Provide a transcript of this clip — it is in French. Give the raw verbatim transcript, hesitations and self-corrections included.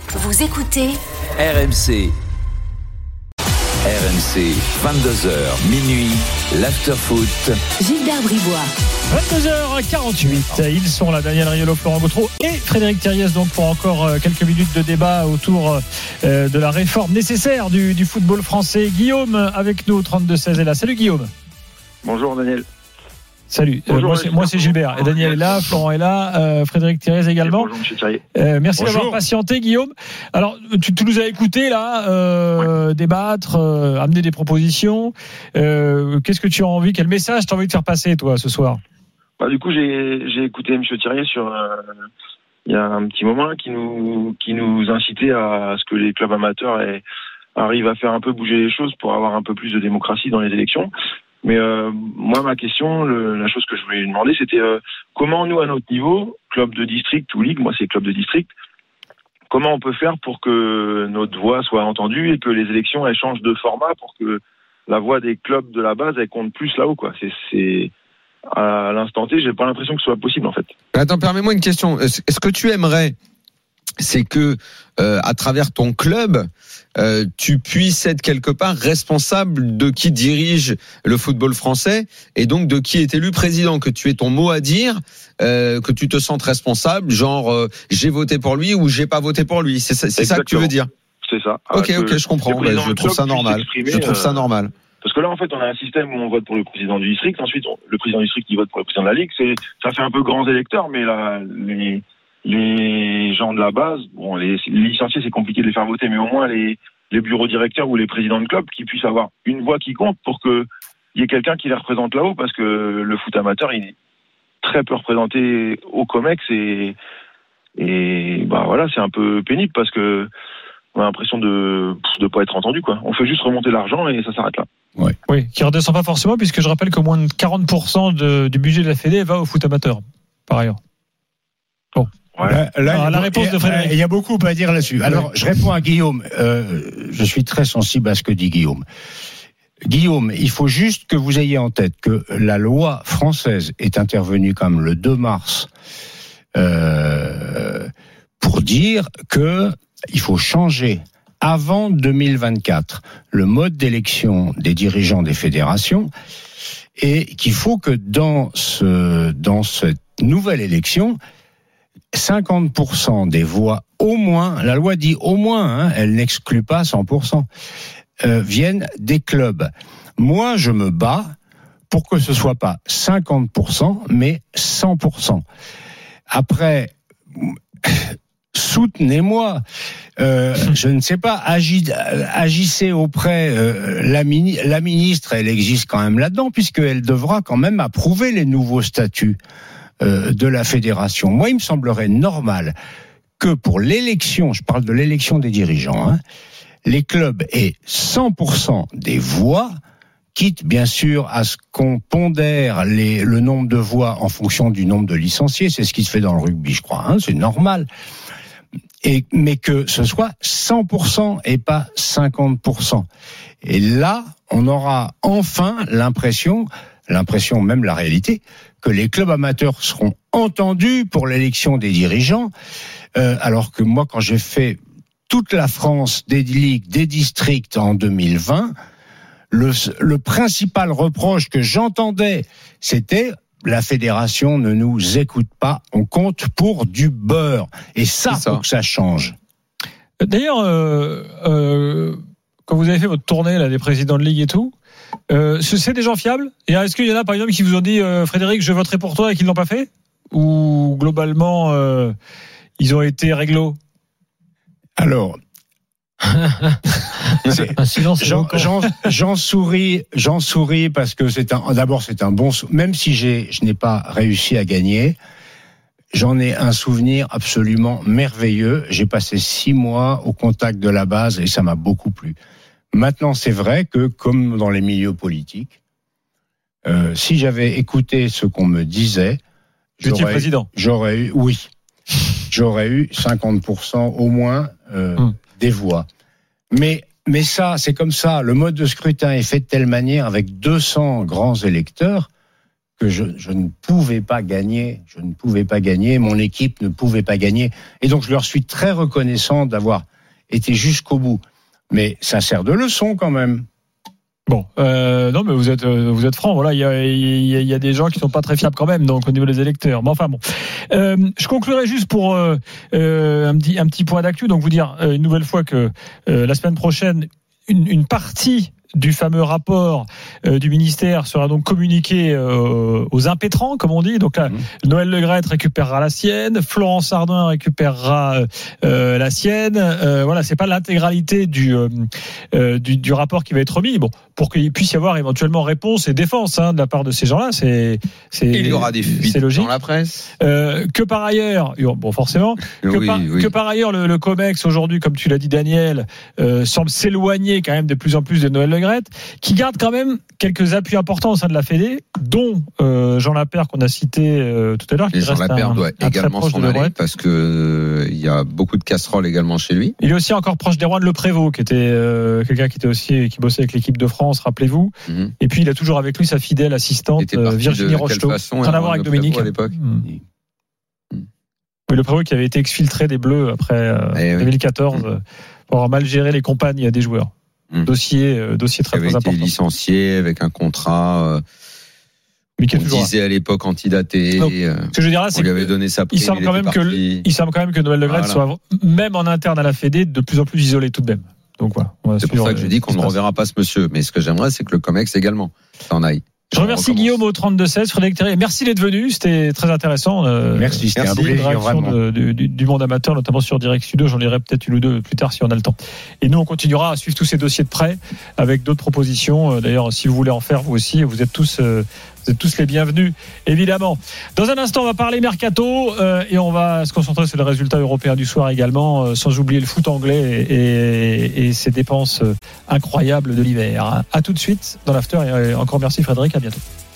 Vous écoutez R M C. R M C, vingt-deux heures, minuit, l'after-foot. Gilbert Bribois. vingt-deux heures quarante-huit, ils sont là, Daniel Riolo, Florent Gautreau et Frédéric Thiriez, donc pour encore quelques minutes de débat autour de la réforme nécessaire du, du football français. Guillaume avec nous au trente-deux seize est là. Salut Guillaume. Bonjour Daniel. Salut, bonjour, euh, moi, c'est, moi c'est Gilbert, et Daniel est là, Florent est là, euh, Frédéric Thiriez également. Bonjour Monsieur Thiriez. Euh, merci bonjour. d'avoir patienté Guillaume. Alors tu, tu nous as écouté là, euh, ouais. débattre, euh, amener des propositions. Euh, qu'est-ce que tu as envie, quel message tu as envie de faire passer toi ce soir? Bah, du coup j'ai, j'ai écouté Monsieur Thiriez sur euh, il y a un petit moment qui nous qui nous incitait à ce que les clubs amateurs aient, arrivent à faire un peu bouger les choses pour avoir un peu plus de démocratie dans les élections. Mais euh, moi, ma question, le, la chose que je voulais lui demander, c'était euh, comment nous, à notre niveau, club de district ou ligue, moi c'est club de district, comment on peut faire pour que notre voix soit entendue et que les élections elles changent de format pour que la voix des clubs de la base elle compte plus là-haut, quoi. C'est, c'est à l'instant T, j'ai pas l'impression que ce soit possible en fait. Attends, permets-moi une question. Est-ce que tu aimerais, c'est que euh, à travers ton club, euh, tu puisses être quelque part responsable de qui dirige le football français et donc de qui est élu président, que tu aies ton mot à dire, euh, que tu te sentes responsable, genre euh, j'ai voté pour lui ou j'ai pas voté pour lui. C'est, c'est, c'est ça que tu veux dire? C'est ça. Ok, ok, je comprends. Bah, je trouve ça normal. Je trouve ça normal. Parce que là, en fait, on a un système où on vote pour le président du district. Ensuite, on, le président du district qui vote pour le président de la ligue. C'est, ça fait un peu grands électeurs, mais là, les les gens de la base, bon, les, les licenciés, c'est compliqué de les faire voter, mais au moins les, les bureaux directeurs ou les présidents de club qui puissent avoir une voix qui compte pour qu'il y ait quelqu'un qui les représente là-haut, parce que le foot amateur, il est très peu représenté au COMEX et, et bah voilà, c'est un peu pénible parce que on a l'impression de ne pas être entendu, quoi. On fait juste remonter l'argent et ça s'arrête là. Ouais. Oui, qui ne redescend pas forcément, puisque je rappelle que moins de quarante pour cent de, du budget de la Fédé va au foot amateur, par ailleurs. Bon. Ouais. Là, là, Alors, la réponse de Frédéric. Il y a beaucoup à dire là-dessus. Alors, je réponds à Guillaume. Euh, je suis très sensible à ce que dit Guillaume. Guillaume, il faut juste que vous ayez en tête que la loi française est intervenue comme le deux mars euh, pour dire que il faut changer avant deux mille vingt-quatre le mode d'élection des dirigeants des fédérations et qu'il faut que dans ce dans cette nouvelle élection cinquante pour cent des voix, au moins, la loi dit au moins, hein, elle n'exclut pas cent pour cent, euh, viennent des clubs. Moi, je me bats pour que ce soit pas cinquante pour cent, mais cent pour cent. Après, soutenez-moi. Euh, je ne sais pas, agi, agissez auprès euh, la, mini, la ministre, elle existe quand même là-dedans, puisqu'elle devra quand même approuver les nouveaux statuts de la fédération. Moi, il me semblerait normal que pour l'élection, je parle de l'élection des dirigeants, hein, les clubs aient cent pour cent des voix, quitte bien sûr à ce qu'on pondère les, le nombre de voix en fonction du nombre de licenciés. C'est ce qui se fait dans le rugby, je crois. Hein, c'est normal. Et, mais que ce soit cent pour cent et pas cinquante pour cent. Et là, on aura enfin l'impression, l'impression même la réalité, que les clubs amateurs seront entendus pour l'élection des dirigeants, euh, alors que moi, quand j'ai fait toute la France des ligues, des districts en deux mille vingt, le, le principal reproche que j'entendais, c'était la fédération ne nous écoute pas, on compte pour du beurre. Et ça, il faut que ça change. D'ailleurs, euh, euh, quand vous avez fait votre tournée là, des présidents de ligue et tout, Euh, c'est des gens fiables? Et est-ce qu'il y en a par exemple qui vous ont dit euh, Frédéric, je voterai pour toi et qui ne l'ont pas fait? Ou globalement euh, ils ont été réglo? Alors c'est, un silence j'en, j'en, j'en souris j'en souris parce que c'est un, d'abord c'est un bon, même si j'ai, je n'ai pas réussi à gagner, j'en ai un souvenir absolument merveilleux. J'ai passé six mois au contact de la base et ça m'a beaucoup plu. Maintenant, c'est vrai que, comme dans les milieux politiques, euh, si j'avais écouté ce qu'on me disait, j'aurais, président. j'aurais eu, oui, j'aurais eu cinquante pour cent au moins euh, hum. des voix. Mais, mais ça, c'est comme ça. Le mode de scrutin est fait de telle manière, avec deux cents grands électeurs, que je, je ne pouvais pas gagner, je ne pouvais pas gagner, mon équipe ne pouvait pas gagner, et donc je leur suis très reconnaissant d'avoir été jusqu'au bout. Mais ça sert de leçon quand même. Bon, euh, non, mais vous êtes, vous êtes franc. Voilà, il y a, il y a, il y a des gens qui sont pas très fiables quand même, donc au niveau des électeurs. Mais enfin bon, euh, je conclurai juste pour euh, euh, un petit, un petit point d'actu. Donc vous dire euh, une nouvelle fois que euh, la semaine prochaine, une, une partie du fameux rapport euh, du ministère sera donc communiqué euh, aux impétrants, comme on dit. Donc là, mmh. Noël Le Graët récupérera la sienne, Florence Ardouin récupérera euh, la sienne. Euh, voilà, c'est pas l'intégralité du, euh, du du rapport qui va être remis. Bon, pour qu'il puisse y avoir éventuellement réponse et défense hein, de la part de ces gens-là, c'est c'est. Et il y aura des fuites logique. Dans la presse. Euh, que par ailleurs, bon forcément, que, oui, par, oui. que par ailleurs le, le Comex aujourd'hui, comme tu l'as dit Daniel, euh, semble s'éloigner quand même de plus en plus de Noël Le Graët, qui garde quand même quelques appuis importants au sein de la Fédé, dont euh, Jean Lapère qu'on a cité euh, tout à l'heure. Et Jean Lapère doit un également s'en aller parce que euh, il y a beaucoup de casseroles également chez lui. Il est aussi encore proche d'Erwan Le Prévost, qui était euh, quelqu'un qui était aussi qui bossait avec l'équipe de France, rappelez-vous. Mm-hmm. Et puis il a toujours avec lui sa fidèle assistante euh, Virginie Rocheteau. Rien à voir avec Dominique à l'époque. Mm. Mm. Oui, Le Prévost qui avait été exfiltré des Bleus après euh, eh deux mille quatorze oui. euh, pour avoir mal géré les compagnes des joueurs. Mmh. Dossier, euh, dossier très, très important. Il avait été licencié avec un contrat. Euh, on disait à l'époque antidaté. Donc, euh, ce que je veux dire là, c'est on lui avait donné sa prime, il semble quand même que il semble quand même que Noël Le Graët voilà. soit même en interne à la Fédé de plus en plus isolé tout de même. Donc voilà. C'est pour ça que je dis qu'on ne reverra pas ce monsieur. Mais ce que j'aimerais, c'est que le Comex également s'en aille. Je remercie Guillaume au trente-deux seize, Frédéric Thierry. Merci d'être venu, c'était très intéressant. Merci, c'était Merci. un plaisir vraiment. De, de, du, du monde amateur, notamment sur Direct Studio. J'en lirai peut-être une ou deux plus tard si on a le temps. Et nous, on continuera à suivre tous ces dossiers de près avec d'autres propositions. D'ailleurs, si vous voulez en faire vous aussi, vous êtes tous, euh, vous êtes tous les bienvenus, évidemment. Dans un instant, on va parler mercato euh, et on va se concentrer sur les résultats européens du soir également, euh, sans oublier le foot anglais et, et, et ses dépenses incroyables de l'hiver. À tout de suite dans l'after et encore merci Frédéric, à bientôt.